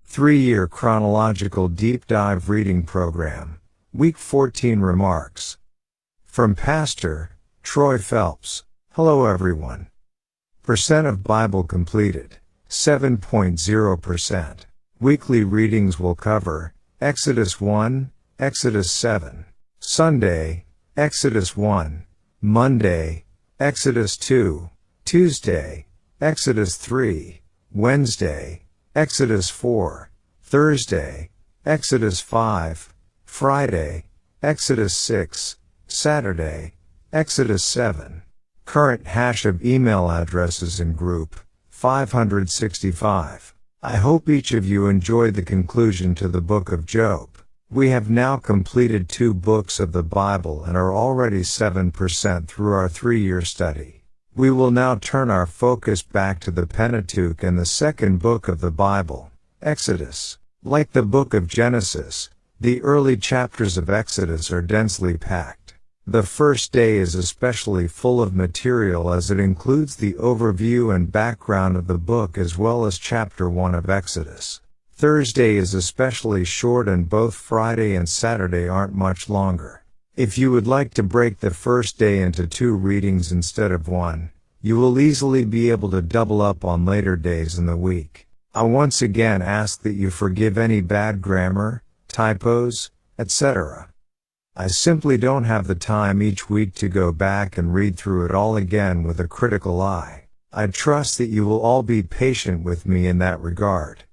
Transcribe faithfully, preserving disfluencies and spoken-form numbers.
three-year chronological deep dive reading program, week fourteen remarks. From Pastor Troy Phelps. Hello everyone. Percent of Bible completed, seven point zero percent. Weekly readings will cover Exodus one, Exodus seven. Sunday, Exodus one. Monday, Exodus two. Tuesday, Exodus three. Wednesday, Exodus four. Thursday, Exodus five. Friday, Exodus six. Saturday, Exodus seven. Current hash of email addresses in group, five hundred sixty-five. I hope each of you enjoyed the conclusion to the book of Job. We have now completed two books of the Bible and are already seven percent through our three-year study. We will now turn our focus back to the Pentateuch and the second book of the Bible, Exodus. Like the book of Genesis, the early chapters of Exodus are densely packed. The first day is especially full of material as it includes the overview and background of the book as well as chapter one of Exodus. Thursday is especially short and both Friday and Saturday aren't much longer. If you would like to break the first day into two readings instead of one, you will easily be able to double up on later days in the week. I once again ask that you forgive any bad grammar, typos, et cetera. I simply don't have the time each week to go back and read through it all again with a critical eye. I trust that you will all be patient with me in that regard.